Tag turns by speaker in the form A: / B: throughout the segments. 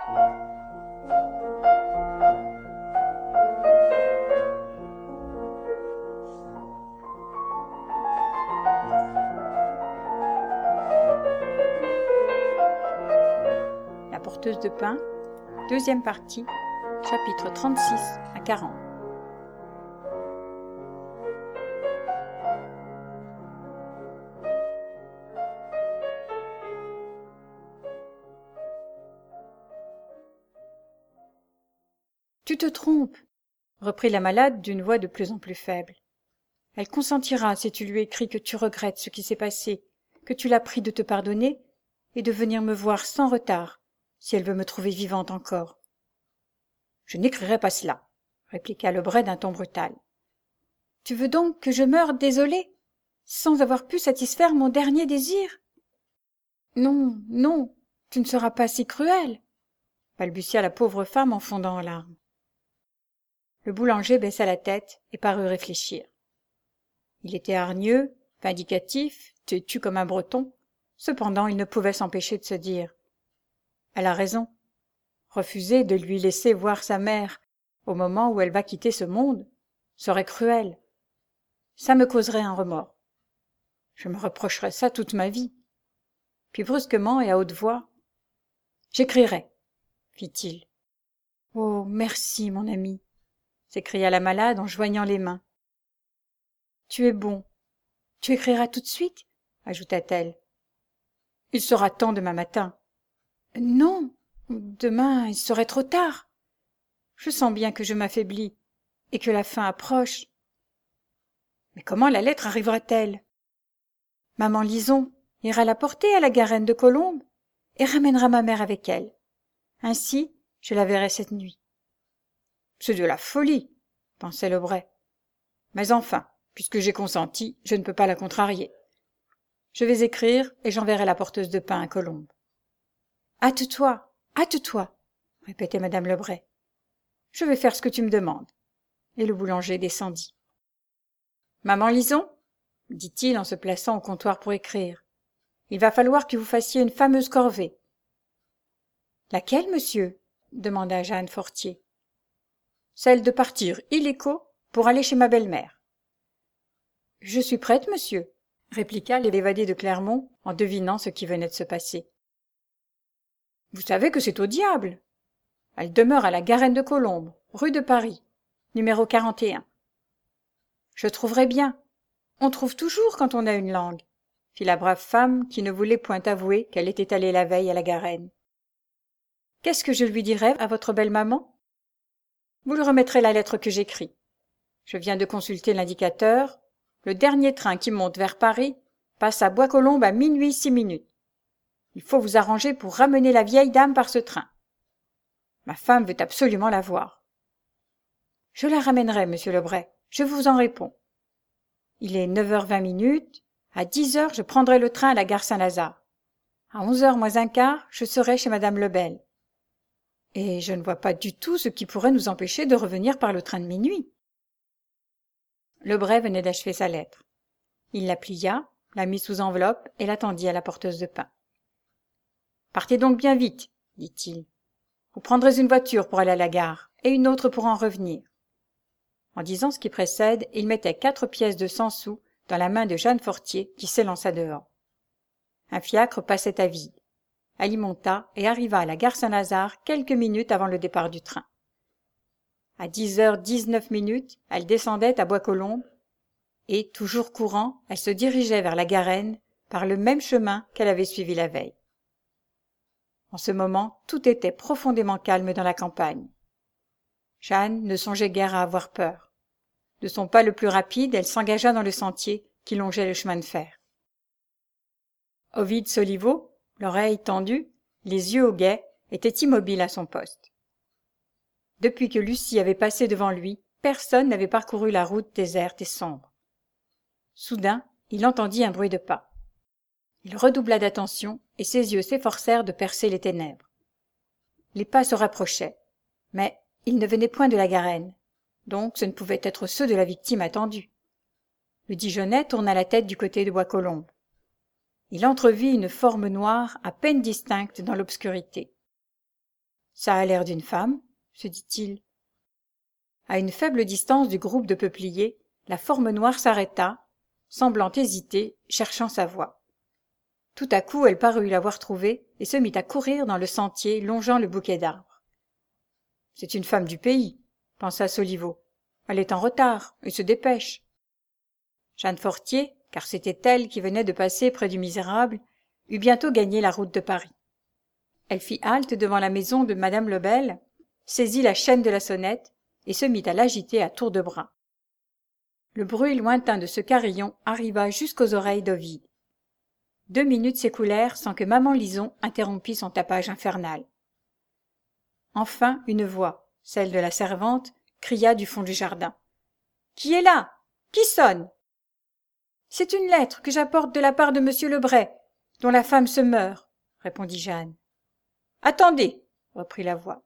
A: La porteuse de pain, deuxième partie, chapitres 36 à 40. Tu te trompes, reprit la malade d'une voix de plus en plus faible. Elle consentira si tu lui écris que tu regrettes ce qui s'est passé, que tu la pries de te pardonner et de venir me voir sans retard, si elle veut me trouver vivante encore. Je n'écrirai pas cela, répliqua Lebret d'un ton brutal. Tu veux donc que je meure désolée, sans avoir pu satisfaire mon dernier désir? Non, non, tu ne seras pas si cruelle, balbutia la pauvre femme en fondant en larmes. Le boulanger baissa la tête et parut réfléchir. Il était hargneux, vindicatif, têtu comme un breton, cependant il ne pouvait s'empêcher de se dire « Elle a raison. Refuser de lui laisser voir sa mère au moment où elle va quitter ce monde serait cruel. Ça me causerait un remords. Je me reprocherais ça toute ma vie. » Puis brusquement et à haute voix « J'écrirai, fit-il. « Oh, merci, mon ami, s'écria la malade en joignant les mains. Tu es bon. Tu écriras tout de suite, ajouta-t-elle. Il sera temps demain matin. Non, demain il serait trop tard. Je sens bien que je m'affaiblis et que la fin approche. Mais comment la lettre arrivera-t-elle? Maman Lison ira la porter à la Garenne de Colombes et ramènera ma mère avec elle. Ainsi, je la verrai cette nuit. C'est de la folie, pensait Lebret. Mais enfin, puisque j'ai consenti, je ne peux pas la contrarier. Je vais écrire et j'enverrai la porteuse de pain à Colombes. Hâte-toi, hâte-toi, répétait madame Lebret. Je vais faire ce que tu me demandes. Et le boulanger descendit. Maman Lison, dit-il en se plaçant au comptoir pour écrire, il va falloir que vous fassiez une fameuse corvée. Laquelle, monsieur? Demanda Jeanne Fortier. Celle de partir illico pour aller chez ma belle-mère. Je suis prête, monsieur, répliqua l'évadé de Clermont en devinant ce qui venait de se passer. Vous savez que c'est au diable. Elle demeure à la Garenne de Colombes, rue de Paris, numéro 41. Je trouverai bien. On trouve toujours quand on a une langue, fit la brave femme qui ne voulait point avouer qu'elle était allée la veille à la Garenne. Qu'est-ce que je lui dirai à votre belle maman? Vous lui remettrez la lettre que j'écris. Je viens de consulter l'indicateur. Le dernier train qui monte vers Paris passe à Bois-Colombes à minuit 6 minutes. Il faut vous arranger pour ramener la vieille dame par ce train. Ma femme veut absolument la voir. Je la ramènerai, monsieur Lebret, je vous en réponds. Il est 9h20, à 10h je prendrai le train à la gare Saint-Lazare. À 11h moins un quart, je serai chez madame Lebel. Et je ne vois pas du tout ce qui pourrait nous empêcher de revenir par le train de minuit. Lebret venait d'achever sa lettre. Il la plia, la mit sous enveloppe et l'attendit à la porteuse de pain. « Partez donc bien vite, dit-il. Vous prendrez une voiture pour aller à la gare et une autre pour en revenir. » En disant ce qui précède, il mettait 4 pièces de 100 sous dans la main de Jeanne Fortier qui s'élança dehors. Un fiacre passait à vide. Elle y monta et arriva à la gare Saint-Lazare quelques minutes avant le départ du train. À 10h19, elle descendait à Bois-Colombes et, toujours courant, elle se dirigeait vers la Garenne par le même chemin qu'elle avait suivi la veille. En ce moment, tout était profondément calme dans la campagne. Jeanne ne songeait guère à avoir peur. De son pas le plus rapide, elle s'engagea dans le sentier qui longeait le chemin de fer. Ovide Soliveau, l'oreille tendue, les yeux au guet, était immobile à son poste. Depuis que Lucie avait passé devant lui, personne n'avait parcouru la route déserte et sombre. Soudain, il entendit un bruit de pas. Il redoubla d'attention et ses yeux s'efforcèrent de percer les ténèbres. Les pas se rapprochaient, mais ils ne venaient point de la Garenne, donc ce ne pouvaient être ceux de la victime attendue. Le Dijonais tourna la tête du côté de Bois-Colombes. Il entrevit une forme noire à peine distincte dans l'obscurité. Ça a l'air d'une femme, se dit-il. À une faible distance du groupe de peupliers, la forme noire s'arrêta, semblant hésiter, cherchant sa voie. Tout à coup, elle parut l'avoir trouvée et se mit à courir dans le sentier longeant le bouquet d'arbres. « C'est une femme du pays, » pensa Soliveau. « Elle est en retard et se dépêche. » Jeanne Fortier, car c'était elle qui venait de passer près du misérable, eut bientôt gagné la route de Paris. Elle fit halte devant la maison de madame Lebel, saisit la chaîne de la sonnette et se mit à l'agiter à tour de bras. Le bruit lointain de ce carillon arriva jusqu'aux oreilles d'Ovide. 2 minutes s'écoulèrent sans que maman Lison interrompît son tapage infernal. Enfin une voix, celle de la servante, cria du fond du jardin. « Qui est là? Qui sonne ?»« C'est une lettre que j'apporte de la part de monsieur Lebret, dont la femme se meurt, » répondit Jeanne. « Attendez, » reprit la voix.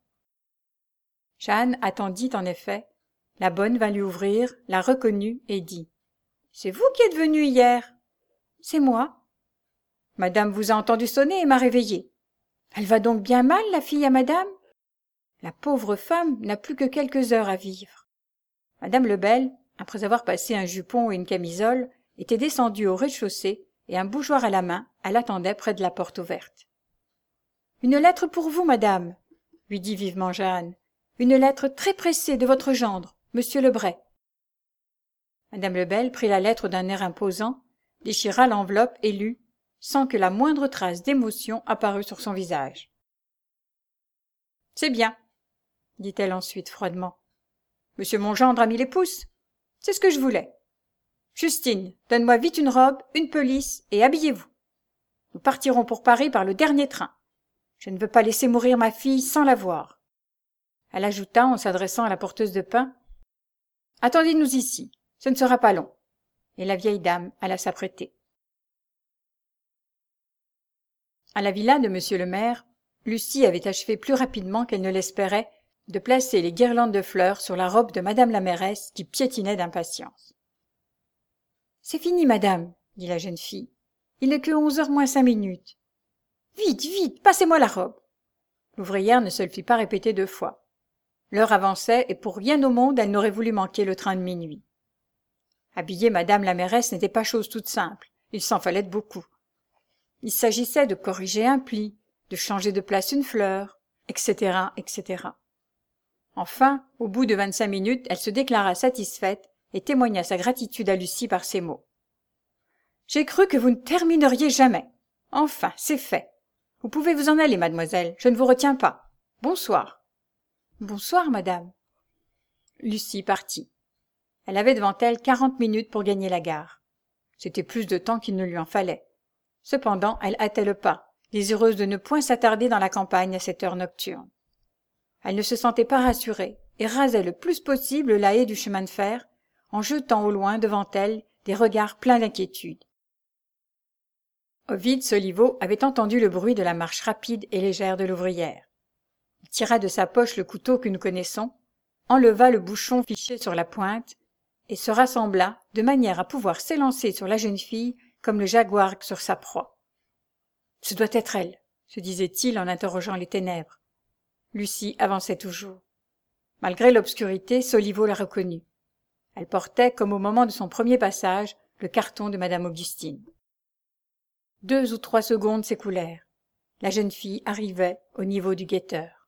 A: Jeanne attendit en effet. La bonne vint lui ouvrir, la reconnut et dit « C'est vous qui êtes venue hier ?»« C'est moi. »« Madame vous a entendu sonner et m'a réveillée. Elle va donc bien mal, la fille à madame ? La pauvre femme n'a plus que quelques heures à vivre. » Madame Lebel, après avoir passé un jupon et une camisole, était descendue au rez-de-chaussée et un bougeoir à la main, elle attendait près de la porte ouverte. « Une lettre pour vous, madame, » lui dit vivement Jeanne. « Une lettre très pressée de votre gendre, monsieur Lebret. » Madame Lebel prit la lettre d'un air imposant, déchira l'enveloppe et lut, sans que la moindre trace d'émotion apparût sur son visage. « C'est bien, » dit-elle ensuite froidement. « Monsieur mon gendre a mis les pouces. C'est ce que je voulais. Justine, donne-moi vite une robe, une pelisse, et habillez-vous. Nous partirons pour Paris par le dernier train. Je ne veux pas laisser mourir ma fille sans la voir. » Elle ajouta en s'adressant à la porteuse de pain. « Attendez-nous ici, ce ne sera pas long. » Et la vieille dame alla s'apprêter. À la villa de monsieur le maire, Lucie avait achevé plus rapidement qu'elle ne l'espérait de placer les guirlandes de fleurs sur la robe de madame la mairesse qui piétinait d'impatience. « C'est fini, madame, » dit la jeune fille. « Il n'est que 11h moins 5 minutes. Vite, vite, passez-moi la robe. » L'ouvrière ne se le fit pas répéter 2 fois. L'heure avançait et pour rien au monde elle n'aurait voulu manquer le train de minuit. Habiller madame la mairesse n'était pas chose toute simple, il s'en fallait beaucoup. Il s'agissait de corriger un pli, de changer de place une fleur, etc., etc. Enfin, au bout de 25 minutes, elle se déclara satisfaite et témoigna sa gratitude à Lucie par ces mots. « J'ai cru que vous ne termineriez jamais. Enfin, c'est fait. Vous pouvez vous en aller, mademoiselle, je ne vous retiens pas. Bonsoir. »« Bonsoir, madame. » Lucie partit. Elle avait devant elle 40 minutes pour gagner la gare. C'était plus de temps qu'il ne lui en fallait. Cependant, elle hâtait le pas, désireuse de ne point s'attarder dans la campagne à cette heure nocturne. Elle ne se sentait pas rassurée et rasait le plus possible la haie du chemin de fer, en jetant au loin devant elle des regards pleins d'inquiétude. Ovide Soliveau avait entendu le bruit de la marche rapide et légère de l'ouvrière. Il tira de sa poche le couteau que nous connaissons, enleva le bouchon fiché sur la pointe et se rassembla de manière à pouvoir s'élancer sur la jeune fille comme le jaguar sur sa proie. « Ce doit être elle, » se disait-il en interrogeant les ténèbres. Lucie avançait toujours. Malgré l'obscurité, Soliveau la reconnut. Elle portait, comme au moment de son premier passage, le carton de madame Augustine. 2 ou 3 secondes s'écoulèrent. La jeune fille arrivait au niveau du guetteur.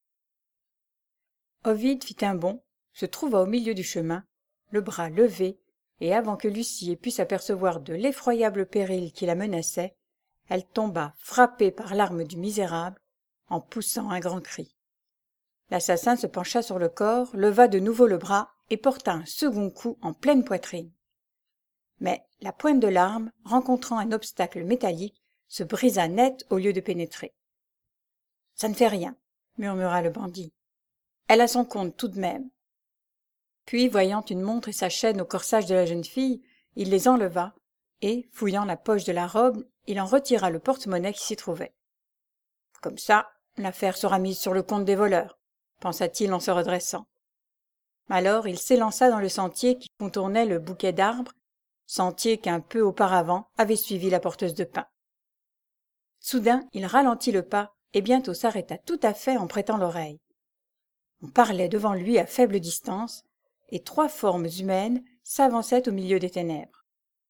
A: Ovide fit un bond, se trouva au milieu du chemin, le bras levé, et avant que Lucie ait pu s'apercevoir de l'effroyable péril qui la menaçait, elle tomba frappée par l'arme du misérable, en poussant un grand cri. L'assassin se pencha sur le corps, leva de nouveau le bras et porta un second coup en pleine poitrine. Mais la pointe de l'arme, rencontrant un obstacle métallique, se brisa net au lieu de pénétrer. « Ça ne fait rien, » murmura le bandit. « Elle a son compte tout de même. » Puis, voyant une montre et sa chaîne au corsage de la jeune fille, il les enleva et, fouillant la poche de la robe, il en retira le porte-monnaie qui s'y trouvait. « Comme ça, l'affaire sera mise sur le compte des voleurs, » pensa-t-il en se redressant. Alors il s'élança dans le sentier qui contournait le bouquet d'arbres, sentier qu'un peu auparavant avait suivi la porteuse de pain. Soudain, il ralentit le pas et bientôt s'arrêta tout à fait en prêtant l'oreille. On parlait devant lui à faible distance, et 3 formes humaines s'avançaient au milieu des ténèbres.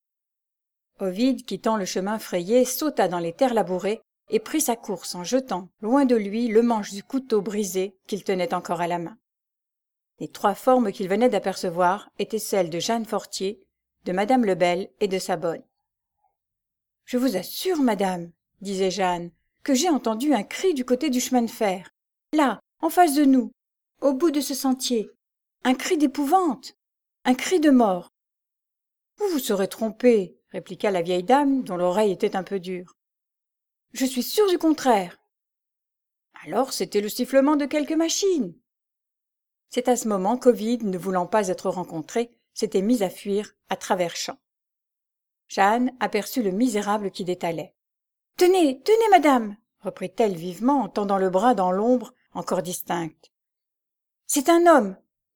A: Ovide, quittant le chemin frayé, sauta dans les terres labourées et prit sa course en jetant loin de lui le manche du couteau brisé qu'il tenait encore à la main. Les 3 formes qu'il venait d'apercevoir étaient celles de Jeanne Fortier, de madame Lebel et de sa bonne. « Je vous assure, madame, disait Jeanne, que j'ai entendu un cri du côté du chemin de fer. Là, en face de nous, au bout de ce sentier. Un cri d'épouvante, un cri de mort. Vous vous serez trompée, répliqua la vieille dame, dont l'oreille était un peu dure. Je suis sûre du contraire. Alors c'était le sifflement de quelque machine. C'est à ce moment qu'Ovide, ne voulant pas être rencontré, s'était mis à fuir à travers champs. Jeanne aperçut le misérable qui détalait. « Tenez, tenez, madame !» reprit-elle vivement en tendant le bras dans l'ombre encore distincte. « C'est un homme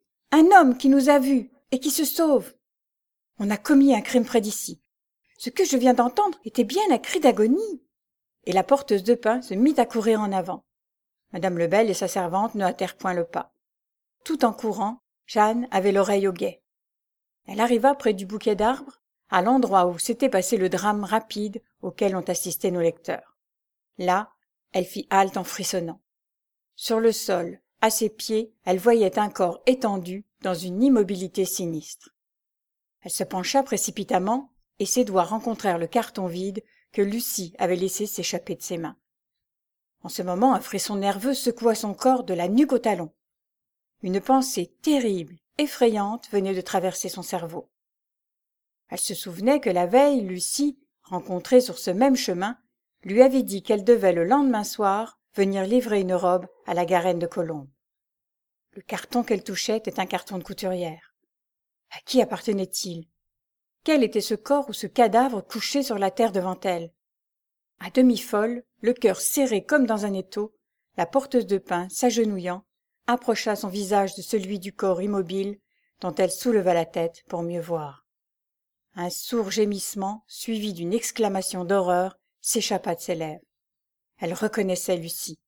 A: qui nous a vus et qui se sauve. On a commis un crime près d'ici. Ce que je viens d'entendre était bien un cri d'agonie. » Et la porteuse de pain se mit à courir en avant. Madame Lebel et sa servante ne hâtèrent point le pas. Tout en courant, Jeanne avait l'oreille au guet. Elle arriva près du bouquet d'arbres, à l'endroit où s'était passé le drame rapide auquel ont assisté nos lecteurs. Là, elle fit halte en frissonnant. Sur le sol, à ses pieds, elle voyait un corps étendu dans une immobilité sinistre. Elle se pencha précipitamment, et ses doigts rencontrèrent le carton vide que Lucie avait laissé s'échapper de ses mains. En ce moment, un frisson nerveux secoua son corps de la nuque au talon. Une pensée terrible, effrayante, venait de traverser son cerveau. Elle se souvenait que la veille, Lucie, rencontrée sur ce même chemin, lui avait dit qu'elle devait le lendemain soir venir livrer une robe à la Garenne de Colombes. Le carton qu'elle touchait était un carton de couturière. À qui appartenait-il? Quel était ce corps ou ce cadavre couché sur la terre devant elle? À demi folle, le cœur serré comme dans un étau, la porteuse de pain, s'agenouillant, approcha son visage de celui du corps immobile dont elle souleva la tête pour mieux voir. Un sourd gémissement, suivi d'une exclamation d'horreur, s'échappa de ses lèvres. Elle reconnaissait Lucie.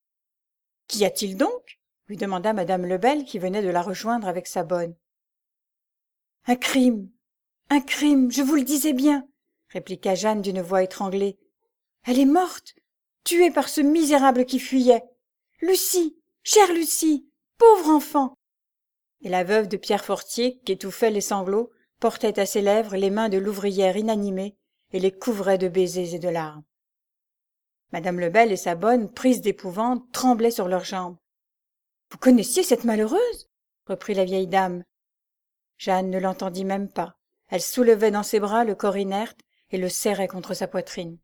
A: « Qu'y a-t-il donc ?» lui demanda madame Lebel qui venait de la rejoindre avec sa bonne. « Un crime, je vous le disais bien !» répliqua Jeanne d'une voix étranglée. « Elle est morte, tuée par ce misérable qui fuyait. Lucie, chère Lucie, pauvre enfant !» Et la veuve de Pierre Fortier, qui étouffait les sanglots, portait à ses lèvres les mains de l'ouvrière inanimée et les couvrait de baisers et de larmes. Madame Lebel et sa bonne, prises d'épouvante, tremblaient sur leurs jambes. « Vous connaissiez cette malheureuse ?» reprit la vieille dame. Jeanne ne l'entendit même pas. Elle soulevait dans ses bras le corps inerte et le serrait contre sa poitrine.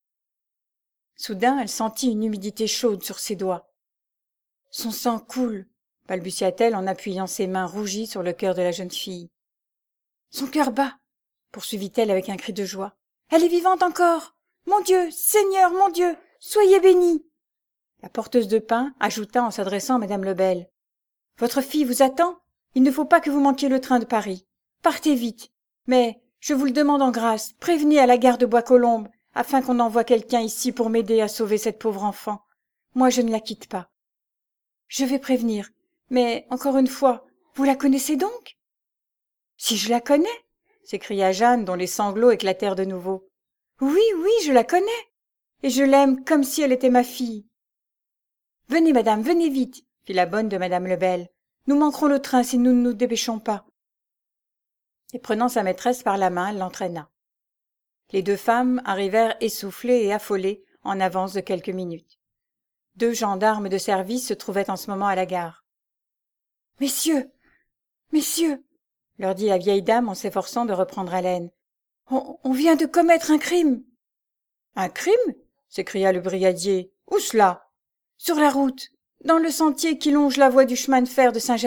A: Soudain, elle sentit une humidité chaude sur ses doigts. « Son sang coule !» balbutia-t-elle en appuyant ses mains rougies sur le cœur de la jeune fille. « Son cœur bat !» poursuivit-elle avec un cri de joie. « Elle est vivante encore ! Mon Dieu, Seigneur, mon Dieu, soyez bénis !» La porteuse de pain ajouta en s'adressant à madame Lebel. « Votre fille vous attend ? Il ne faut pas que vous manquiez le train de Paris. Partez vite. Mais, je vous le demande en grâce, prévenez à la gare de Bois-Colombes, afin qu'on envoie quelqu'un ici pour m'aider à sauver cette pauvre enfant. Moi, je ne la quitte pas. »« Je vais prévenir. Mais, encore une fois, vous la connaissez donc ?»« Si je la connais !» s'écria Jeanne, dont les sanglots éclatèrent de nouveau. « Oui, oui, je la connais. Et je l'aime comme si elle était ma fille. »« Venez, madame, venez vite, » fit la bonne de madame Lebel. « Nous manquerons le train si nous ne nous dépêchons pas. » Et prenant sa maîtresse par la main, elle l'entraîna. Les 2 femmes arrivèrent essoufflées et affolées en avance de quelques minutes. 2 gendarmes de service se trouvaient en ce moment à la gare. « Messieurs, leur dit la vieille dame en s'efforçant de reprendre haleine, on vient de commettre un crime. »« Un crime ?» s'écria le brigadier. « Où cela ?»« Sur la route, dans le sentier qui longe la voie du chemin de fer de Saint-Gervais. »«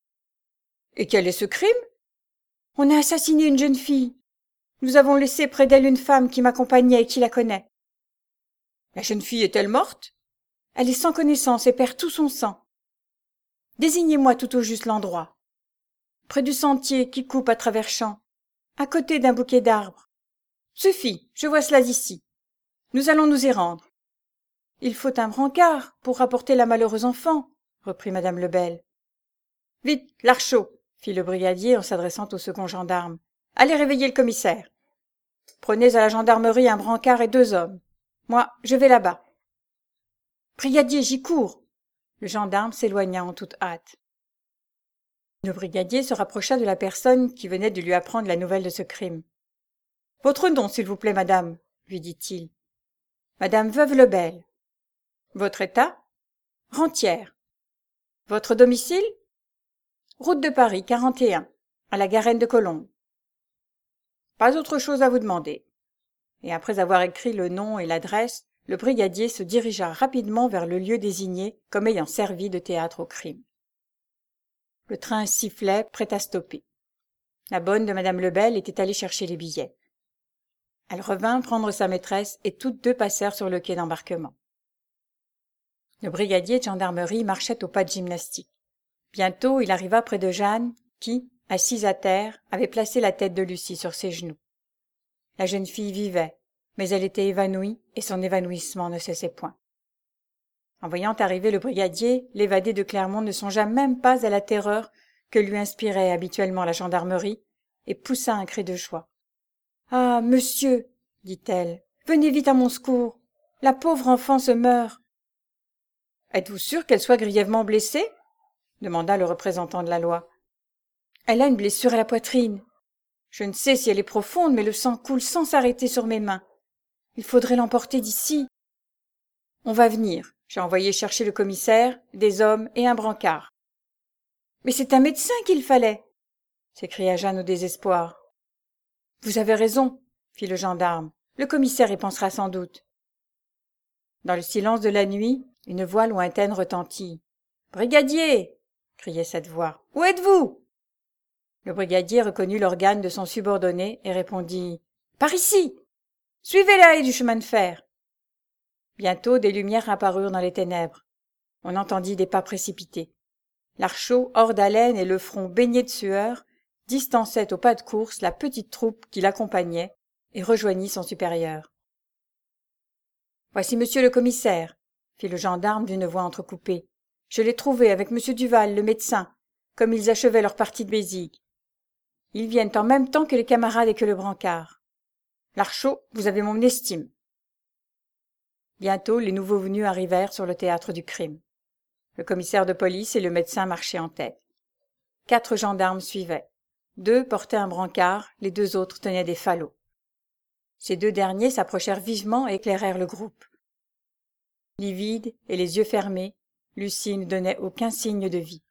A: Et quel est ce crime ?»« On a assassiné une jeune fille. Nous avons laissé près d'elle une femme qui m'accompagnait et qui la connaît. »« La jeune fille est-elle morte ?»« Elle est sans connaissance et perd tout son sang. »« Désignez-moi tout au juste l'endroit. »« Près du sentier qui coupe à travers champs, à côté d'un bouquet d'arbres. »« Suffit, je vois cela d'ici. Nous allons nous y rendre. » il faut un brancard pour rapporter la malheureuse enfant, reprit madame Lebel. Vite, Larchaud, fit le brigadier en s'adressant au second gendarme. Allez réveiller le commissaire. Prenez à la gendarmerie un brancard et 2 hommes. Moi, je vais là-bas. Brigadier, j'y cours. Le gendarme s'éloigna en toute hâte. Le brigadier se rapprocha de la personne qui venait de lui apprendre la nouvelle de ce crime. Votre nom, s'il vous plaît, madame, lui dit-il. Madame Veuve Lebel. Votre état? Rentière. Votre domicile? Route de Paris, 41, à la Garenne de Colombes. Pas autre chose à vous demander. Et après avoir écrit le nom et l'adresse, le brigadier se dirigea rapidement vers le lieu désigné comme ayant servi de théâtre au crime. Le train sifflait, prêt à stopper. La bonne de madame Lebel était allée chercher les billets. Elle revint prendre sa maîtresse et toutes deux passèrent sur le quai d'embarquement. Le brigadier de gendarmerie marchait au pas de gymnastique. Bientôt, il arriva près de Jeanne, qui, assise à terre, avait placé la tête de Lucie sur ses genoux. La jeune fille vivait, mais elle était évanouie et son évanouissement ne cessait point. En voyant arriver le brigadier, l'évadé de Clermont ne songea même pas à la terreur que lui inspirait habituellement la gendarmerie et poussa un cri de joie. « Ah, monsieur, dit-elle, venez vite à mon secours. La pauvre enfant se meurt. »« Êtes-vous sûr qu'elle soit grièvement blessée ?» demanda le représentant de la loi. « Elle a une blessure à la poitrine. Je ne sais si elle est profonde, mais le sang coule sans s'arrêter sur mes mains. Il faudrait l'emporter d'ici. »« On va venir. J'ai envoyé chercher le commissaire, des hommes et un brancard. »« Mais c'est un médecin qu'il fallait !» s'écria Jeanne au désespoir. « Vous avez raison, » fit le gendarme. « Le commissaire y pensera sans doute. » Dans le silence de la nuit, une voix lointaine retentit. « Brigadier !» criait cette voix. « Où êtes-vous » Le brigadier reconnut l'organe de son subordonné et répondit. « Par ici ! Suivez la haie du chemin de fer !» Bientôt des lumières apparurent dans les ténèbres. On entendit des pas précipités. Larchaud, hors d'haleine et le front baigné de sueur, distançait au pas de course la petite troupe qui l'accompagnait et rejoignit son supérieur. « Voici monsieur le commissaire, » fit le gendarme d'une voix entrecoupée. « Je l'ai trouvé avec monsieur Duval, le médecin, comme ils achevaient leur partie de bésigue. Ils viennent en même temps que les camarades et que le brancard. Larchaud, vous avez mon estime. » Bientôt, les nouveaux venus arrivèrent sur le théâtre du crime. Le commissaire de police et le médecin marchaient en tête. 4 gendarmes suivaient. 2 portaient un brancard, les 2 autres tenaient des falots. Ces 2 derniers s'approchèrent vivement et éclairèrent le groupe. Livide et les yeux fermés, Lucie ne donnait aucun signe de vie.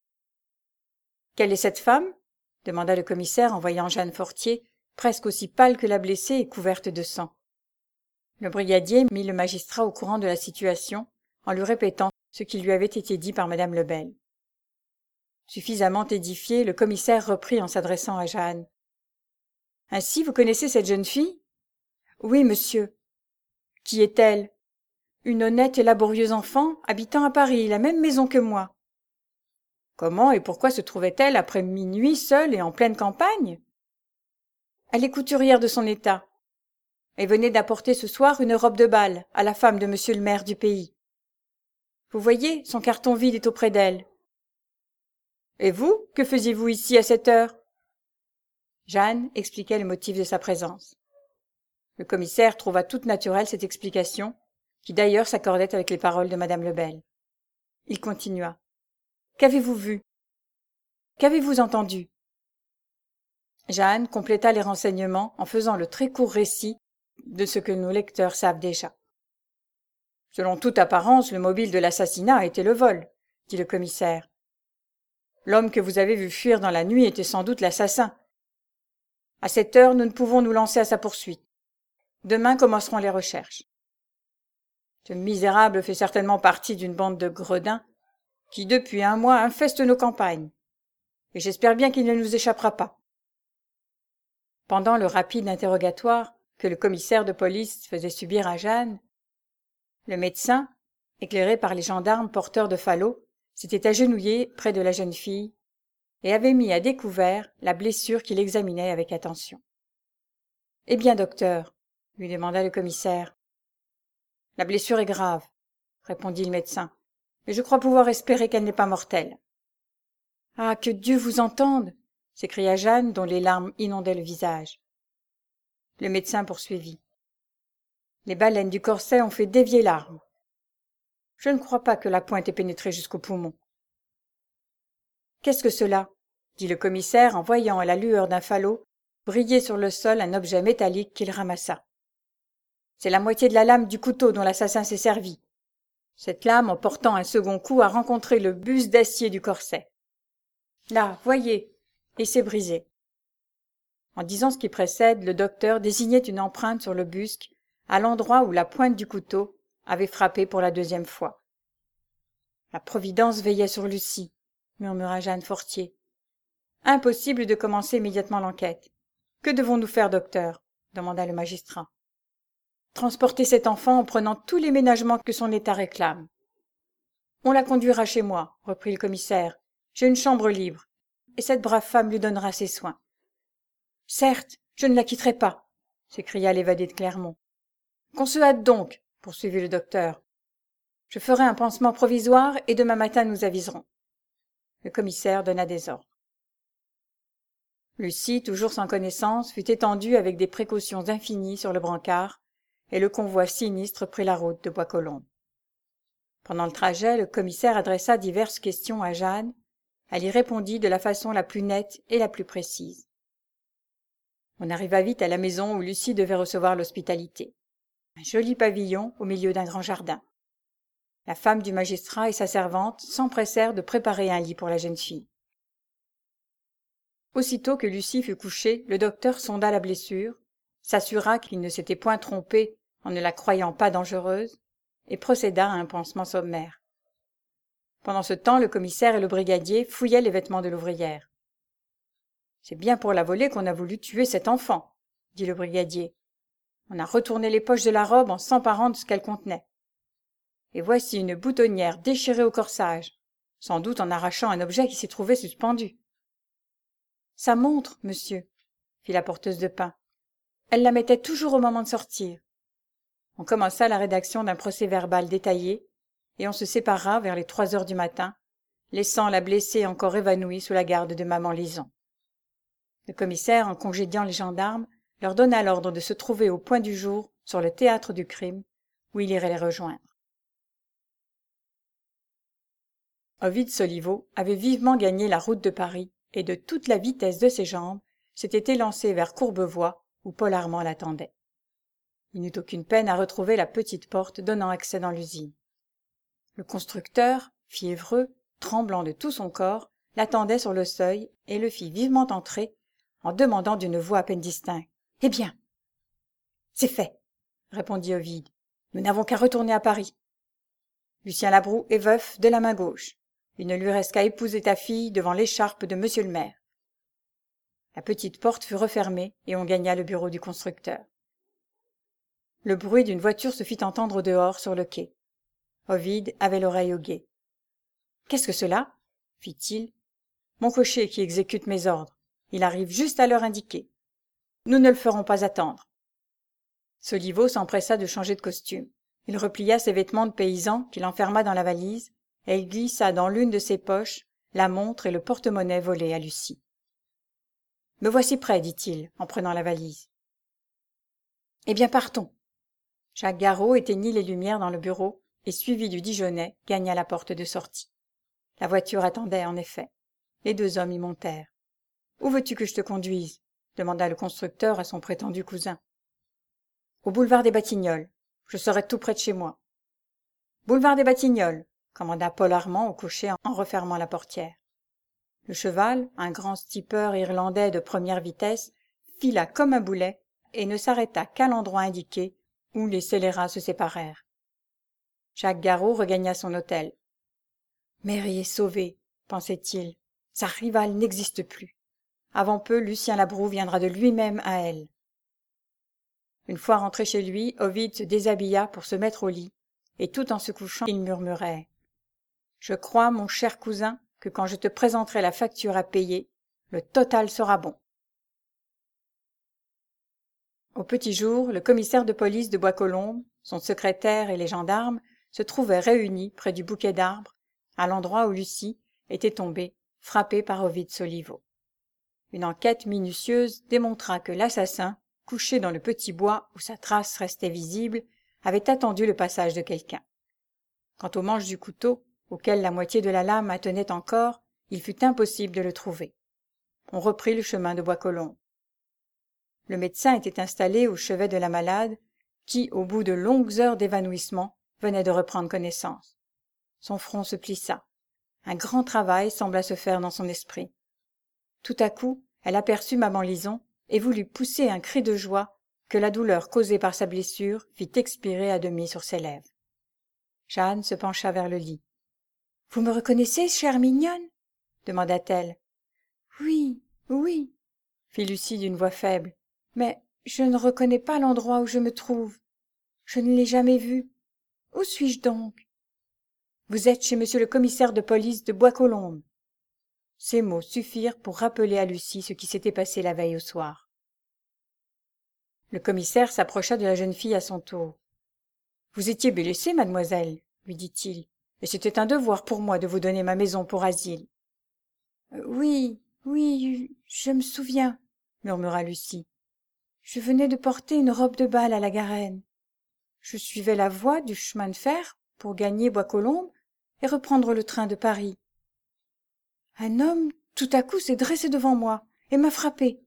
A: « Quelle est cette femme ?» demanda le commissaire en voyant Jeanne Fortier, presque aussi pâle que la blessée et couverte de sang. Le brigadier mit le magistrat au courant de la situation en lui répétant ce qui lui avait été dit par madame Lebel. Suffisamment édifié, le commissaire reprit en s'adressant à Jeanne. « Ainsi, vous connaissez cette jeune fille ?»« Oui, monsieur. »« Qui est-elle ?»« Une honnête et laborieuse enfant, habitant à Paris, la même maison que moi. »« Comment et pourquoi se trouvait-elle après minuit seule et en pleine campagne ?»« Elle est couturière de son état. Et venait d'apporter ce soir une robe de bal à la femme de monsieur le maire du pays. Vous voyez, son carton vide est auprès d'elle. Et vous, que faisiez-vous ici à cette heure ? Jeanne expliquait le motif de sa présence. Le commissaire trouva toute naturelle cette explication, qui d'ailleurs s'accordait avec les paroles de madame Lebel. Il continua. Qu'avez-vous vu ? Qu'avez-vous entendu ? Jeanne compléta les renseignements en faisant le très court récit de ce que nos lecteurs savent déjà. Selon toute apparence, le mobile de l'assassinat a été le vol, dit le commissaire. L'homme que vous avez vu fuir dans la nuit était sans doute l'assassin. À cette heure, nous ne pouvons nous lancer à sa poursuite. Demain commenceront les recherches. Ce misérable fait certainement partie d'une bande de gredins qui, depuis 1 mois, infeste nos campagnes. Et j'espère bien qu'il ne nous échappera pas. Pendant le rapide interrogatoire que le commissaire de police faisait subir à Jeanne, le médecin, éclairé par les gendarmes porteurs de falots, s'était agenouillé près de la jeune fille et avait mis à découvert la blessure qu'il examinait avec attention. « Eh bien, docteur ?» lui demanda le commissaire. « La blessure est grave, répondit le médecin, mais je crois pouvoir espérer qu'elle n'est pas mortelle. Ah, que Dieu vous entende, s'écria Jeanne, dont les larmes inondaient le visage. Le médecin poursuivit. Les baleines du corset ont fait dévier l'arme. Je ne crois pas que la pointe ait pénétré jusqu'au poumon. Qu'est-ce que cela? Dit le commissaire en voyant à la lueur d'un falot briller sur le sol un objet métallique qu'il ramassa. C'est la moitié de la lame du couteau dont l'assassin s'est servi. Cette lame, en portant un second coup, a rencontré le bus d'acier du corset. Là, voyez, et s'est brisé. En disant ce qui précède, le docteur désignait une empreinte sur le busc, à l'endroit où la pointe du couteau avait frappé pour la deuxième fois. La Providence veillait sur Lucie, murmura Jeanne Fortier. Impossible de commencer immédiatement l'enquête. Que devons-nous faire, docteur? Demanda le magistrat. Transporter cet enfant en prenant tous les ménagements que son état réclame. On la conduira chez moi, reprit le commissaire. J'ai une chambre libre, et cette brave femme lui donnera ses soins. Certes, je ne la quitterai pas, s'écria l'évadé de Clermont. Qu'on se hâte donc, poursuivit le docteur. Je ferai un pansement provisoire et demain matin nous aviserons. Le commissaire donna des ordres. Lucie, toujours sans connaissance, fut étendue avec des précautions infinies sur le brancard, et le convoi sinistre prit la route de Bois-Colombes. Pendant le trajet, le commissaire adressa diverses questions à Jeanne. Elle y répondit de la façon la plus nette et la plus précise. On arriva vite à la maison où Lucie devait recevoir l'hospitalité. Un joli pavillon au milieu d'un grand jardin. La femme du magistrat et sa servante s'empressèrent de préparer un lit pour la jeune fille. Aussitôt que Lucie fut couchée, le docteur sonda la blessure, s'assura qu'il ne s'était point trompé en ne la croyant pas dangereuse, et procéda à un pansement sommaire. Pendant ce temps, le commissaire et le brigadier fouillaient les vêtements de l'ouvrière. « C'est bien pour la voler qu'on a voulu tuer cet enfant, » dit le brigadier. « On a retourné les poches de la robe en s'emparant de ce qu'elle contenait. Et voici une boutonnière déchirée au corsage, sans doute en arrachant un objet qui s'y trouvait suspendu. »« Sa montre, monsieur, » fit la porteuse de pain. « Elle la mettait toujours au moment de sortir. » On commença la rédaction d'un procès-verbal détaillé, et on se sépara vers les 3 heures du matin, laissant la blessée encore évanouie sous la garde de maman Lison. Le commissaire, en congédiant les gendarmes, leur donna l'ordre de se trouver au point du jour sur le théâtre du crime, où il irait les rejoindre. Ovide Soliveau avait vivement gagné la route de Paris et de toute la vitesse de ses jambes s'était élancé vers Courbevoie où Paul Armand l'attendait. Il n'eut aucune peine à retrouver la petite porte donnant accès dans l'usine. Le constructeur, fiévreux, tremblant de tout son corps, l'attendait sur le seuil et le fit vivement entrer en demandant d'une voix à peine distincte. « Eh bien ?»« C'est fait, » répondit Ovide. « Nous n'avons qu'à retourner à Paris. Lucien Labroux est veuf de la main gauche. Il ne lui reste qu'à épouser ta fille devant l'écharpe de monsieur le maire. » La petite porte fut refermée et on gagna le bureau du constructeur. Le bruit d'une voiture se fit entendre au dehors sur le quai. Ovide avait l'oreille au guet. « Qu'est-ce que cela ?» fit-il. « Mon cocher qui exécute mes ordres. Il arrive juste à l'heure indiquée. Nous ne le ferons pas attendre. » Soliveau s'empressa de changer de costume. Il replia ses vêtements de paysan qu'il enferma dans la valise, et il glissa dans l'une de ses poches la montre et le porte-monnaie volés à Lucie. « Me voici prêt, dit-il, en prenant la valise. « Eh bien, partons. » Jacques Garot éteignit les lumières dans le bureau et, suivi du Dijonais, gagna la porte de sortie. La voiture attendait, en effet. Les 2 hommes y montèrent. « Où veux-tu que je te conduise ?» demanda le constructeur à son prétendu cousin. « Au boulevard des Batignolles. Je serai tout près de chez moi. »« Boulevard des Batignolles !» commanda Paul Armand au cocher en refermant la portière. Le cheval, un grand skipper irlandais de première vitesse, fila comme un boulet et ne s'arrêta qu'à l'endroit indiqué où les scélérats se séparèrent. Jacques Garot regagna son hôtel. « Mary est sauvée, pensait-il. Sa rivale n'existe plus. Avant peu, Lucien Labroux viendra de lui-même à elle. » Une fois rentré chez lui, Ovide se déshabilla pour se mettre au lit, et tout en se couchant, il murmurait « Je crois, mon cher cousin, que quand je te présenterai la facture à payer, le total sera bon. » Au petit jour, le commissaire de police de Bois-Colombes, son secrétaire et les gendarmes se trouvaient réunis près du bouquet d'arbres, à l'endroit où Lucie était tombée, frappée par Ovide Soliveau. Une enquête minutieuse démontra que l'assassin, couché dans le petit bois où sa trace restait visible, avait attendu le passage de quelqu'un. Quant au manche du couteau, auquel la moitié de la lame attenait encore, il fut impossible de le trouver. On reprit le chemin de Bois-Colombes. Le médecin était installé au chevet de la malade, qui, au bout de longues heures d'évanouissement, venait de reprendre connaissance. Son front se plissa. Un grand travail sembla se faire dans son esprit. Tout à coup, elle aperçut maman Lison et voulut pousser un cri de joie que la douleur causée par sa blessure fit expirer à demi sur ses lèvres. Jeanne se pencha vers le lit. « Vous me reconnaissez, chère mignonne ?» demanda-t-elle. « Oui, oui, » fit Lucie d'une voix faible, « mais je ne reconnais pas l'endroit où je me trouve. Je ne l'ai jamais vu. Où suis-je donc ? » « Vous êtes chez monsieur le commissaire de police de Bois-Colombes. » Ces mots suffirent pour rappeler à Lucie ce qui s'était passé la veille au soir. Le commissaire s'approcha de la jeune fille à son tour. « Vous étiez blessée, mademoiselle, » lui dit-il, « et c'était un devoir pour moi de vous donner ma maison pour asile. »« Oui, oui, je me souviens, » murmura Lucie. « Je venais de porter une robe de bal à la Garenne. Je suivais la voie du chemin de fer pour gagner Bois-Colombes et reprendre le train de Paris. Un homme, tout à coup, s'est dressé devant moi et m'a frappé.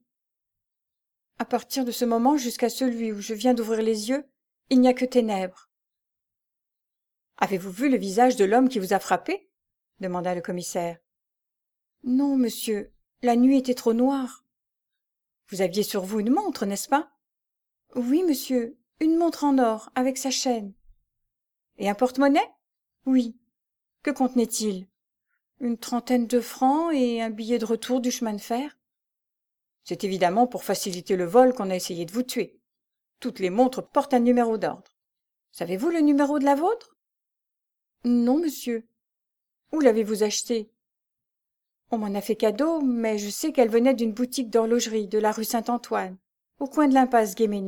A: À partir de ce moment jusqu'à celui où je viens d'ouvrir les yeux, il n'y a que ténèbres. »« Avez-vous vu le visage de l'homme qui vous a frappé ?» demanda le commissaire. « Non, monsieur, la nuit était trop noire. »« Vous aviez sur vous une montre, n'est-ce pas ?»« Oui, monsieur, une montre en or, avec sa chaîne. »« Et un porte-monnaie ?»« Oui. »« Que contenait-il ?»« Une 30aine de francs et un billet de retour du chemin de fer. »« C'est évidemment pour faciliter le vol qu'on a essayé de vous tuer. Toutes les montres portent un numéro d'ordre. Savez-vous le numéro de la vôtre ? » ?»« Non, monsieur. »« Où l'avez-vous achetée ? » ?»« On m'en a fait cadeau, mais je sais qu'elle venait d'une boutique d'horlogerie de la rue Saint-Antoine, au coin de l'impasse Guéménée. »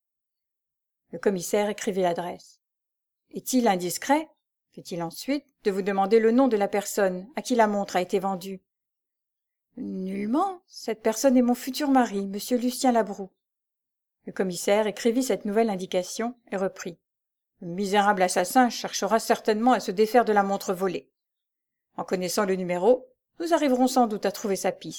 A: Le commissaire écrivit l'adresse. « Est-il indiscret, fit-il ensuite, de vous demander le nom de la personne à qui la montre a été vendue ? » ?»« Nullement. Cette personne est mon futur mari, monsieur Lucien Labroue. » Le commissaire écrivit cette nouvelle indication et reprit. « Le misérable assassin cherchera certainement à se défaire de la montre volée. En connaissant le numéro, nous arriverons sans doute à trouver sa piste. »«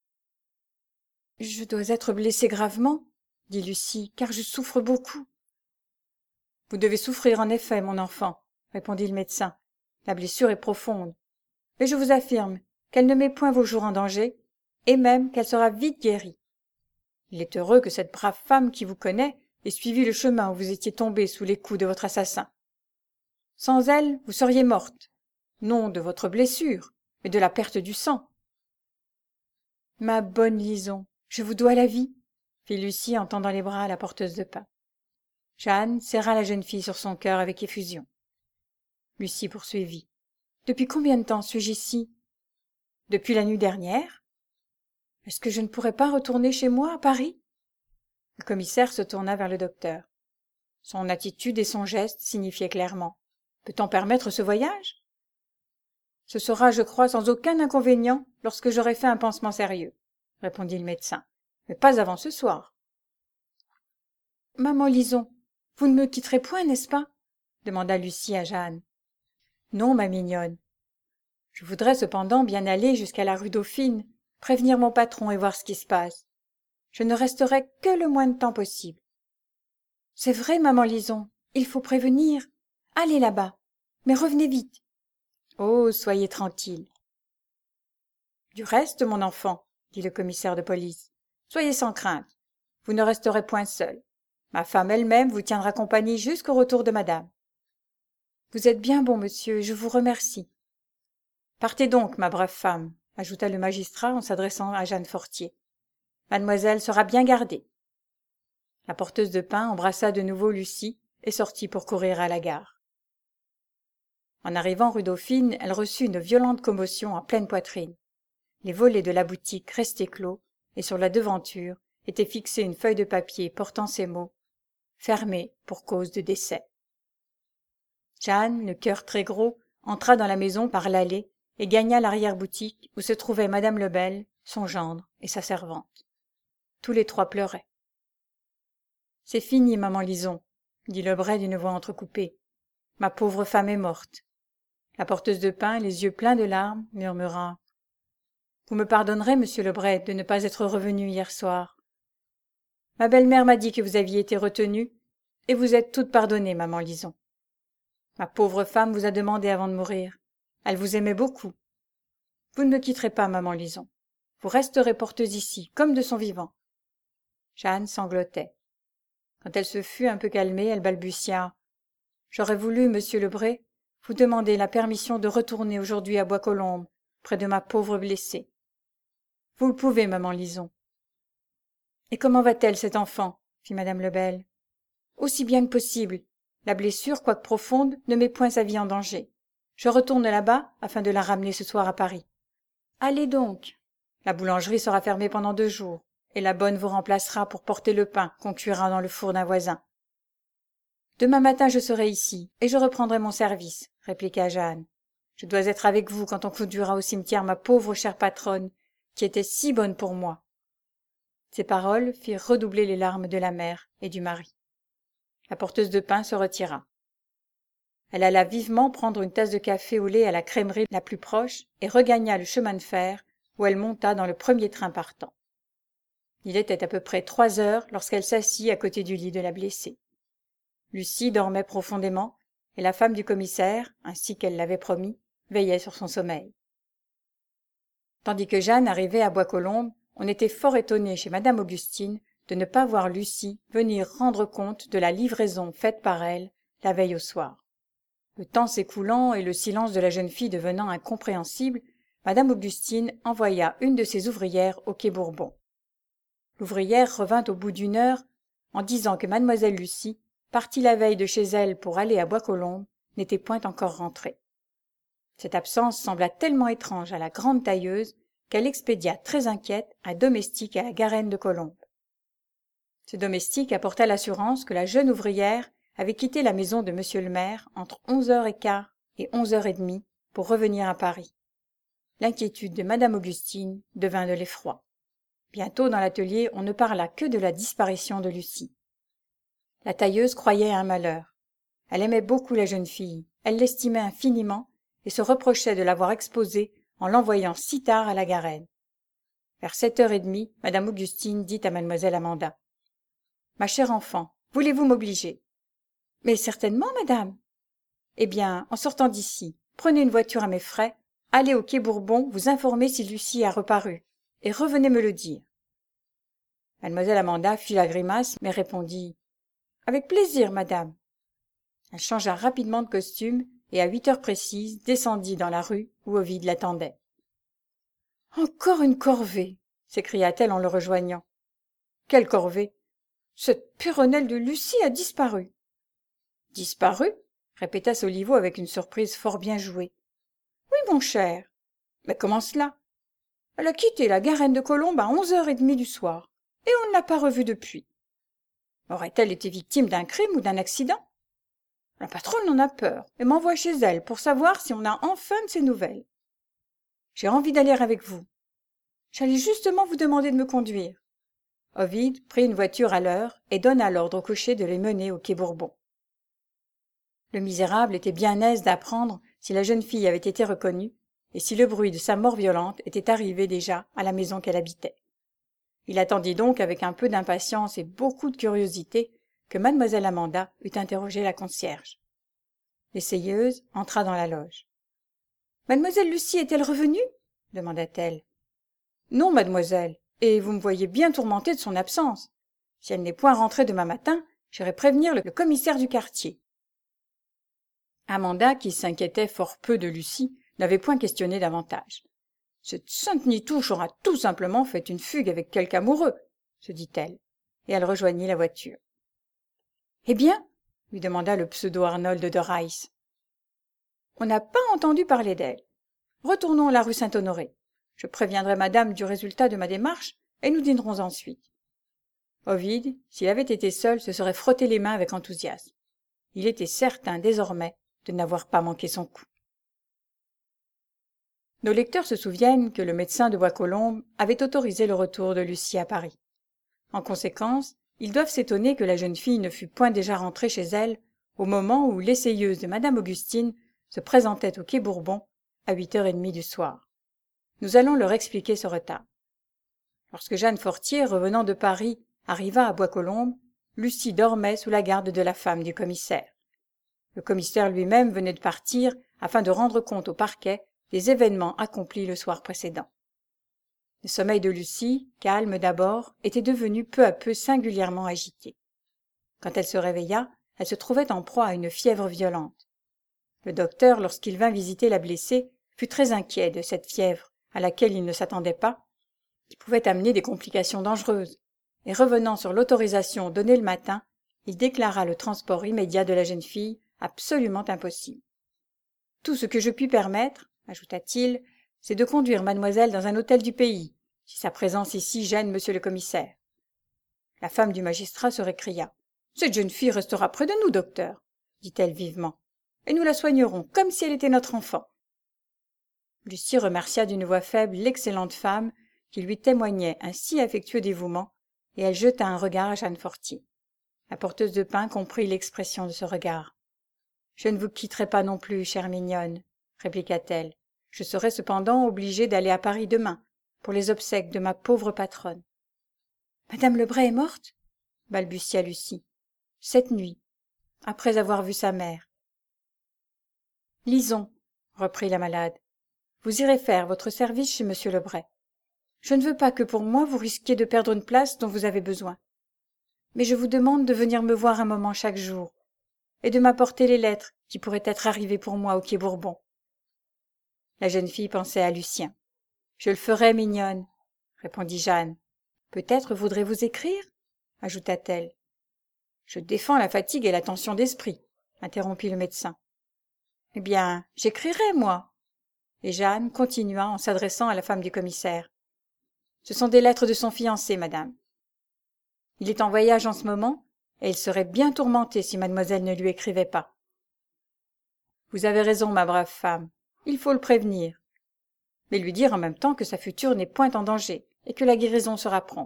A: Je dois être blessée gravement, » dit Lucie, « car je souffre beaucoup. »« Vous devez souffrir en effet, mon enfant, » répondit le médecin. « La blessure est profonde. Mais je vous affirme qu'elle ne met point vos jours en danger, et même qu'elle sera vite guérie. Il est heureux que cette brave femme qui vous connaît ait suivi le chemin où vous étiez tombé sous les coups de votre assassin. Sans elle, vous seriez morte, non de votre blessure, mais de la perte du sang. »« Ma bonne Lison, je vous dois la vie, » fit Lucie en tendant les bras à la porteuse de pain. Jeanne serra la jeune fille sur son cœur avec effusion. Lucie poursuivit. « Depuis combien de temps suis-je ici ? » ?»« Depuis la nuit dernière. »« Est-ce que je ne pourrais pas retourner chez moi, à Paris ?» Le commissaire se tourna vers le docteur. Son attitude et son geste signifiaient clairement. « Peut-on permettre ce voyage ? » « Ce sera, je crois, sans aucun inconvénient lorsque j'aurai fait un pansement sérieux, » répondit le médecin. « Mais pas avant ce soir. »« Maman Lison, vous ne me quitterez point, n'est-ce pas ?» demanda Lucie à Jeanne. « Non, ma mignonne. Je voudrais cependant bien aller jusqu'à la rue Dauphine, prévenir mon patron et voir ce qui se passe. Je ne resterai que le moins de temps possible. »« C'est vrai, maman Lison, il faut prévenir. Allez là-bas, mais revenez vite. » « Oh, soyez tranquille. »« Du reste, mon enfant, » dit le commissaire de police, « soyez sans crainte. Vous ne resterez point seul. Ma femme elle-même vous tiendra compagnie jusqu'au retour de madame. »« Vous êtes bien bon, monsieur, je vous remercie. »« Partez donc, ma brave femme, » ajouta le magistrat en s'adressant à Jeanne Fortier. « Mademoiselle sera bien gardée. » La porteuse de pain embrassa de nouveau Lucie et sortit pour courir à la gare. En arrivant rue Dauphine, elle reçut une violente commotion en pleine poitrine. Les volets de la boutique restaient clos, et sur la devanture était fixée une feuille de papier portant ces mots « Fermé pour cause de décès ». Jeanne, le cœur très gros, entra dans la maison par l'allée et gagna l'arrière-boutique où se trouvaient madame Lebel, son gendre et sa servante. Tous les trois pleuraient. « C'est fini, maman Lison, » dit Lebret d'une voix entrecoupée. « Ma pauvre femme est morte. » La porteuse de pain, les yeux pleins de larmes, murmura: « Vous me pardonnerez, monsieur Lebret, de ne pas être revenu hier soir. Ma belle-mère m'a dit que vous aviez été retenu, et vous êtes toute pardonnée, maman Lison. Ma pauvre femme vous a demandé avant de mourir. Elle vous aimait beaucoup. Vous ne me quitterez pas, maman Lison. Vous resterez porteuse ici, comme de son vivant. » Jeanne sanglotait. Quand elle se fut un peu calmée, elle balbutia: « J'aurais voulu, monsieur Lebret, vous demander la permission de retourner aujourd'hui à Bois-Colombes, près de ma pauvre blessée. » « Vous le pouvez, maman Lison. »« Et comment va-t-elle, cette enfant ?» fit madame Lebel. « Aussi bien que possible. La blessure, quoique profonde, ne met point sa vie en danger. Je retourne là-bas, afin de la ramener ce soir à Paris. »« Allez donc. La boulangerie sera fermée pendant 2 jours, et la bonne vous remplacera pour porter le pain qu'on cuira dans le four d'un voisin. »« Demain matin je serai ici, et je reprendrai mon service, » répliqua Jeanne. « Je dois être avec vous quand on conduira au cimetière ma pauvre chère patronne, qui était si bonne pour moi. » Ces paroles firent redoubler les larmes de la mère et du mari. La porteuse de pain se retira. Elle alla vivement prendre une tasse de café au lait à la crèmerie la plus proche et regagna le chemin de fer, où elle monta dans le premier train partant. Il était à peu près 3 heures lorsqu'elle s'assit à côté du lit de la blessée. Lucie dormait profondément, et la femme du commissaire, ainsi qu'elle l'avait promis, veillait sur son sommeil. Tandis que Jeanne arrivait à Bois-Colombes, on était fort étonné chez madame Augustine de ne pas voir Lucie venir rendre compte de la livraison faite par elle la veille au soir. Le temps s'écoulant et le silence de la jeune fille devenant incompréhensible, madame Augustine envoya une de ses ouvrières au quai Bourbon. L'ouvrière revint au bout d'1 heure en disant que mademoiselle Lucie, partie la veille de chez elle pour aller à Bois-Colombes, n'était point encore rentrée. Cette absence sembla tellement étrange à la grande tailleuse qu'elle expédia très inquiète un domestique à la garenne de Colombes. Ce domestique apporta l'assurance que la jeune ouvrière avait quitté la maison de monsieur le maire entre 11h15 et 11h30 pour revenir à Paris. L'inquiétude de madame Augustine devint de l'effroi. Bientôt dans l'atelier on ne parla que de la disparition de Lucie. La tailleuse croyait à un malheur. Elle aimait beaucoup la jeune fille, elle l'estimait infiniment et se reprochait de l'avoir exposée en l'envoyant si tard à la garenne. Vers 7h30, madame Augustine dit à mademoiselle Amanda: « Ma chère enfant, voulez-vous m'obliger ?»« Mais certainement, madame. »« Eh bien, en sortant d'ici, prenez une voiture à mes frais, allez au quai Bourbon vous informer si Lucie a reparu, et revenez me le dire. » Mademoiselle Amanda fit la grimace, mais répondit: « Avec plaisir, madame. » Elle changea rapidement de costume et à 8 heures précises descendit dans la rue où Ovide l'attendait. « Encore une corvée !» s'écria-t-elle en le rejoignant. « Quelle corvée ? Cette péronnelle de Lucie a disparu. »« Disparu ?» répéta Soliveau avec une surprise fort bien jouée. « Oui, mon cher. Mais comment cela ? Elle a quitté la garenne de Colombes à 11h30 du soir, et on ne l'a pas revue depuis. Aurait-elle été victime d'un crime ou d'un accident ? La patronne en a peur et m'envoie chez elle pour savoir si on a enfin de ses nouvelles. J'ai envie d'aller avec vous. J'allais justement vous demander de me conduire. » Ovide prit une voiture à l'heure et donna l'ordre au cocher de les mener au quai Bourbon. Le misérable était bien aise d'apprendre si la jeune fille avait été reconnue et si le bruit de sa mort violente était arrivé déjà à la maison qu'elle habitait. Il attendit donc avec un peu d'impatience et beaucoup de curiosité que mademoiselle Amanda eût interrogé la concierge. L'essayeuse entra dans la loge. « Mademoiselle Lucie est-elle revenue ?» demanda-t-elle. « Non, mademoiselle, et vous me voyez bien tourmentée de son absence. Si elle n'est point rentrée demain matin, j'irai prévenir le commissaire du quartier. » Amanda, qui s'inquiétait fort peu de Lucie, n'avait point questionné davantage. « Cette sainte nitouche aura tout simplement fait une fugue avec quelque amoureux, » se dit-elle, et elle rejoignit la voiture. « Eh bien ?» lui demanda le pseudo-Arnold de Reiss. « On n'a pas entendu parler d'elle. Retournons à la rue Saint-Honoré. Je préviendrai madame du résultat de ma démarche et nous dînerons ensuite. » Ovide, s'il avait été seul, se serait frotté les mains avec enthousiasme. Il était certain désormais de n'avoir pas manqué son coup. Nos lecteurs se souviennent que le médecin de Bois-Colombes avait autorisé le retour de Lucie à Paris. En conséquence, ils doivent s'étonner que la jeune fille ne fût point déjà rentrée chez elle au moment où l'essayeuse de Madame Augustine se présentait au quai Bourbon à 8h30 du soir. Nous allons leur expliquer ce retard. Lorsque Jeanne Fortier, revenant de Paris, arriva à Bois-Colombes, Lucie dormait sous la garde de la femme du commissaire. Le commissaire lui-même venait de partir afin de rendre compte au parquet des événements accomplis le soir précédent. Le sommeil de Lucie, calme d'abord, était devenu peu à peu singulièrement agité. Quand elle se réveilla, elle se trouvait en proie à une fièvre violente. Le docteur, lorsqu'il vint visiter la blessée, fut très inquiet de cette fièvre, à laquelle il ne s'attendait pas, qui pouvait amener des complications dangereuses, et revenant sur l'autorisation donnée le matin, il déclara le transport immédiat de la jeune fille absolument impossible. « Tout ce que je puis permettre, ajouta-t-il, c'est de conduire mademoiselle dans un hôtel du pays, si sa présence ici gêne monsieur le commissaire. » La femme du magistrat se récria. « Cette jeune fille restera près de nous, docteur, » dit-elle vivement, « et nous la soignerons comme si elle était notre enfant. » Lucie remercia d'une voix faible l'excellente femme qui lui témoignait un si affectueux dévouement, et elle jeta un regard à Jeanne Fortier. La porteuse de pain comprit l'expression de ce regard. « Je ne vous quitterai pas non plus, chère mignonne, » répliqua-t-elle. « Je serai cependant obligée d'aller à Paris demain, pour les obsèques de ma pauvre patronne. »« Madame Lebray est morte ?» balbutia Lucie. « Cette nuit, après avoir vu sa mère. »« Lisons, » reprit la malade. « Vous irez faire votre service chez monsieur Lebray. Je ne veux pas que pour moi vous risquiez de perdre une place dont vous avez besoin. Mais je vous demande de venir me voir un moment chaque jour, et de m'apporter les lettres qui pourraient être arrivées pour moi au quai Bourbon. » La jeune fille pensait à Lucien. « Je le ferai, mignonne, » répondit Jeanne. « Peut-être voudrez-vous écrire » ajouta-t-elle. « Je défends la fatigue et la tension d'esprit, » interrompit le médecin. « Eh bien, j'écrirai, moi. » Et Jeanne continua en s'adressant à la femme du commissaire. « Ce sont des lettres de son fiancé, madame. Il est en voyage en ce moment, et il serait bien tourmenté si mademoiselle ne lui écrivait pas. »« Vous avez raison, ma brave femme. Il faut le prévenir. Mais lui dire en même temps que sa future n'est point en danger, et que la guérison sera prompte. »«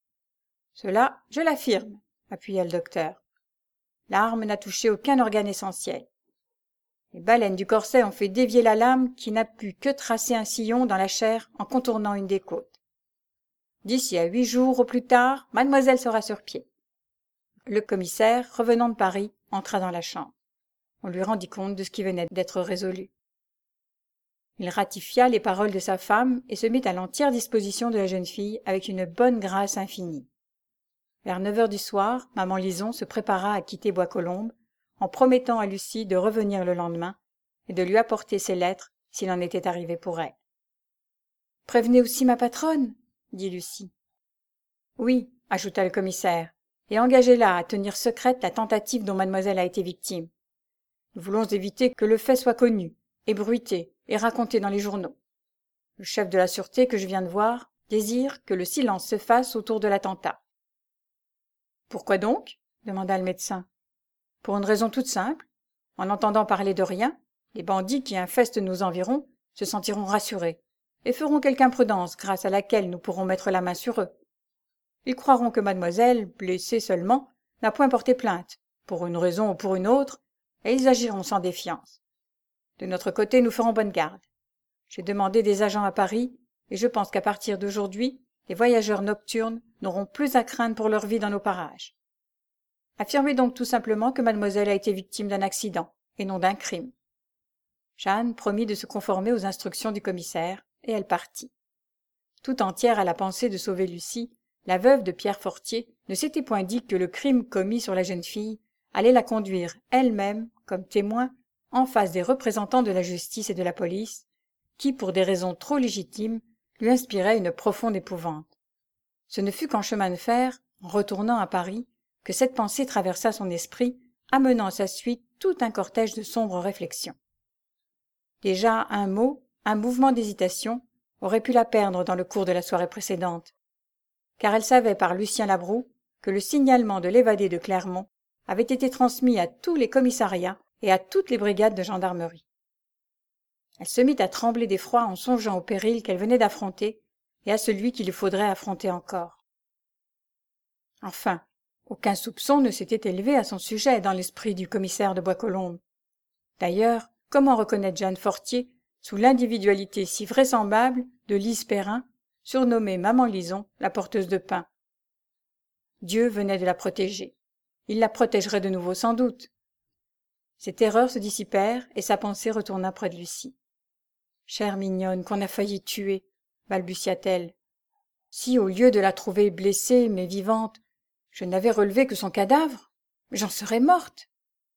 A: Cela, je l'affirme, » appuya le docteur. « L'arme n'a touché aucun organe essentiel. Les baleines du corset ont fait dévier la lame qui n'a pu que tracer un sillon dans la chair en contournant une des côtes. D'ici à 8 jours au plus tard, mademoiselle sera sur pied. » Le commissaire, revenant de Paris, entra dans la chambre. On lui rendit compte de ce qui venait d'être résolu. Il ratifia les paroles de sa femme et se mit à l'entière disposition de la jeune fille avec une bonne grâce infinie. Vers 9h du soir, maman Lison se prépara à quitter Bois-Colombes, en promettant à Lucie de revenir le lendemain et de lui apporter ses lettres s'il en était arrivé pour elle. « Prévenez aussi ma patronne, » dit Lucie. « Oui, » ajouta le commissaire, « et engagez-la à tenir secrète la tentative dont mademoiselle a été victime. Nous voulons éviter que le fait soit connu, ébruité et raconté dans les journaux. Le chef de la sûreté que je viens de voir désire que le silence se fasse autour de l'attentat. »« Pourquoi donc ?» demanda le médecin. « Pour une raison toute simple. En entendant parler de rien, les bandits qui infestent nos environs se sentiront rassurés et feront quelque imprudence grâce à laquelle nous pourrons mettre la main sur eux. Ils croiront que mademoiselle, blessée seulement, n'a point porté plainte, pour une raison ou pour une autre, et ils agiront sans défiance. De notre côté, nous ferons bonne garde. J'ai demandé des agents à Paris, et je pense qu'à partir d'aujourd'hui, les voyageurs nocturnes n'auront plus à craindre pour leur vie dans nos parages. Affirmez donc tout simplement que mademoiselle a été victime d'un accident, et non d'un crime. » Jeanne promit de se conformer aux instructions du commissaire, et elle partit. Tout entière à la pensée de sauver Lucie, la veuve de Pierre Fortier ne s'était point dit que le crime commis sur la jeune fille allait la conduire elle-même, comme témoin, en face des représentants de la justice et de la police, qui, pour des raisons trop légitimes, lui inspiraient une profonde épouvante. Ce ne fut qu'en chemin de fer, en retournant à Paris, que cette pensée traversa son esprit, amenant à sa suite tout un cortège de sombres réflexions. Déjà un mot, un mouvement d'hésitation, aurait pu la perdre dans le cours de la soirée précédente, car elle savait par Lucien Labroue que le signalement de l'évadé de Clermont avait été transmis à tous les commissariats et à toutes les brigades de gendarmerie. Elle se mit à trembler d'effroi en songeant au péril qu'elle venait d'affronter et à celui qu'il lui faudrait affronter encore. Enfin, aucun soupçon ne s'était élevé à son sujet dans l'esprit du commissaire de Bois-Colombes. D'ailleurs, comment reconnaître Jeanne Fortier sous l'individualité si vraisemblable de Lise Perrin, surnommée Maman Lison, la porteuse de pain? Dieu venait de la protéger. Il la protégerait de nouveau sans doute. Ses terreurs se dissipèrent et sa pensée retourna près de Lucie. « Chère mignonne qu'on a failli tuer, balbutia-t-elle. Si, au lieu de la trouver blessée mais vivante, je n'avais relevé que son cadavre, j'en serais morte. »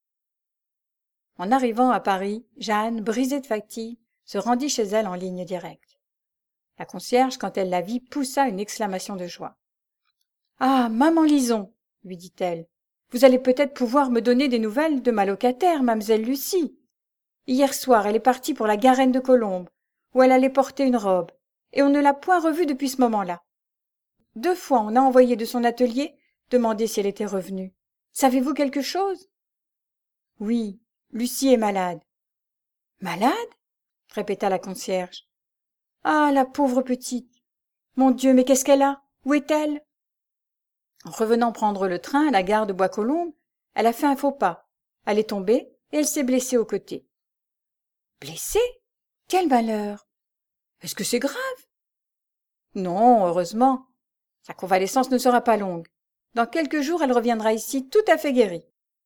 A: En arrivant à Paris, Jeanne, brisée de fatigue, se rendit chez elle en ligne directe. La concierge, quand elle la vit, poussa une exclamation de joie. « Ah, maman Lison, lui dit-elle, vous allez peut-être pouvoir me donner des nouvelles de ma locataire, mamselle Lucie. Hier soir, elle est partie pour la Garenne de Colombes, où elle allait porter une robe, et on ne l'a point revue depuis ce moment-là. 2 fois on a envoyé de son atelier demander si elle était revenue. Savez-vous quelque chose? Oui, Lucie est malade. Malade? Répéta la concierge. Ah, la pauvre petite. Mon Dieu, mais qu'est-ce qu'elle a? Où est-elle? En revenant prendre le train à la gare de Bois-Colombes, elle a fait un faux pas. Elle est tombée et elle s'est blessée au côté. Blessée? Quel malheur! Est-ce que c'est grave? Non, heureusement. Sa convalescence ne sera pas longue. Dans quelques jours, elle reviendra ici tout à fait guérie.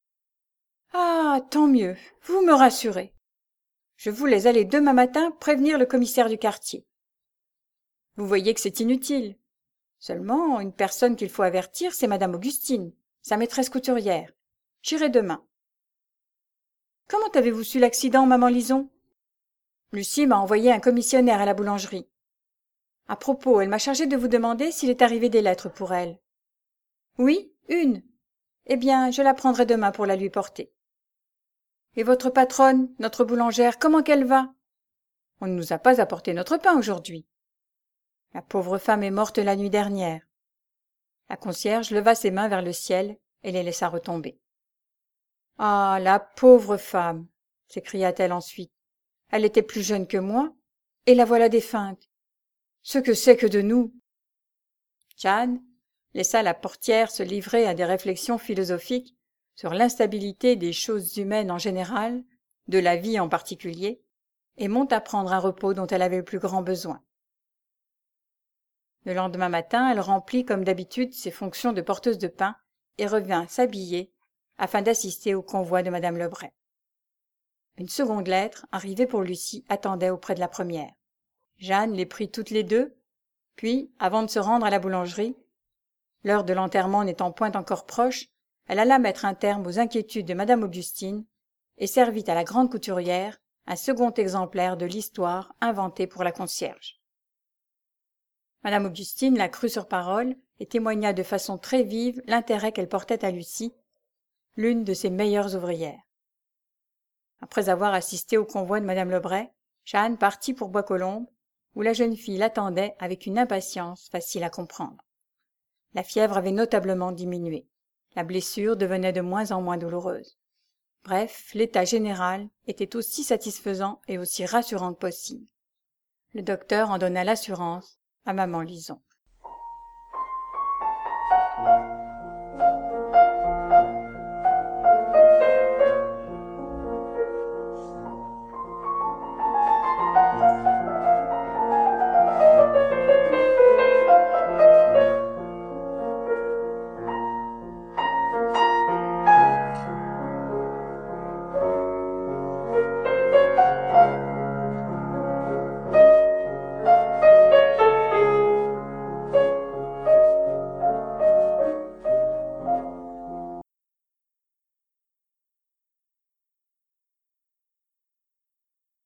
A: Ah, tant mieux, vous me rassurez. Je voulais aller demain matin prévenir le commissaire du quartier. Vous voyez que c'est inutile. Seulement, une personne qu'il faut avertir, c'est madame Augustine, sa maîtresse couturière. J'irai demain. Comment avez-vous su l'accident, maman Lison? Lucie m'a envoyé un commissionnaire à la boulangerie. À propos, elle m'a chargé de vous demander s'il est arrivé des lettres pour elle. Oui, une. Eh bien, je la prendrai demain pour la lui porter. Et votre patronne, notre boulangère, comment qu'elle va? On ne nous a pas apporté notre pain aujourd'hui. La pauvre femme est morte la nuit dernière. La concierge leva ses mains vers le ciel et les laissa retomber. Ah, la pauvre femme! S'écria-t-elle ensuite. Elle était plus jeune que moi, et la voilà défunte. Ce que c'est que de nous! Jeanne laissa la portière se livrer à des réflexions philosophiques sur l'instabilité des choses humaines en général, de la vie en particulier, et monta prendre un repos dont elle avait le plus grand besoin. Le lendemain matin, elle remplit comme d'habitude ses fonctions de porteuse de pain et revint s'habiller afin d'assister au convoi de madame Lebray. Une seconde lettre, arrivée pour Lucie, attendait auprès de la première. Jeanne les prit toutes les deux, puis, avant de se rendre à la boulangerie, l'heure de l'enterrement n'étant point encore proche, elle alla mettre un terme aux inquiétudes de madame Augustine et servit à la grande couturière un second exemplaire de l'histoire inventée pour la concierge. Madame Augustine la crut sur parole et témoigna de façon très vive l'intérêt qu'elle portait à Lucie, l'une de ses meilleures ouvrières. Après avoir assisté au convoi de madame Lebray, Jeanne partit pour Bois-Colombes, où la jeune fille l'attendait avec une impatience facile à comprendre. La fièvre avait notablement diminué. La blessure devenait de moins en moins douloureuse. Bref, l'état général était aussi satisfaisant et aussi rassurant que possible. Le docteur en donna l'assurance à maman Lison.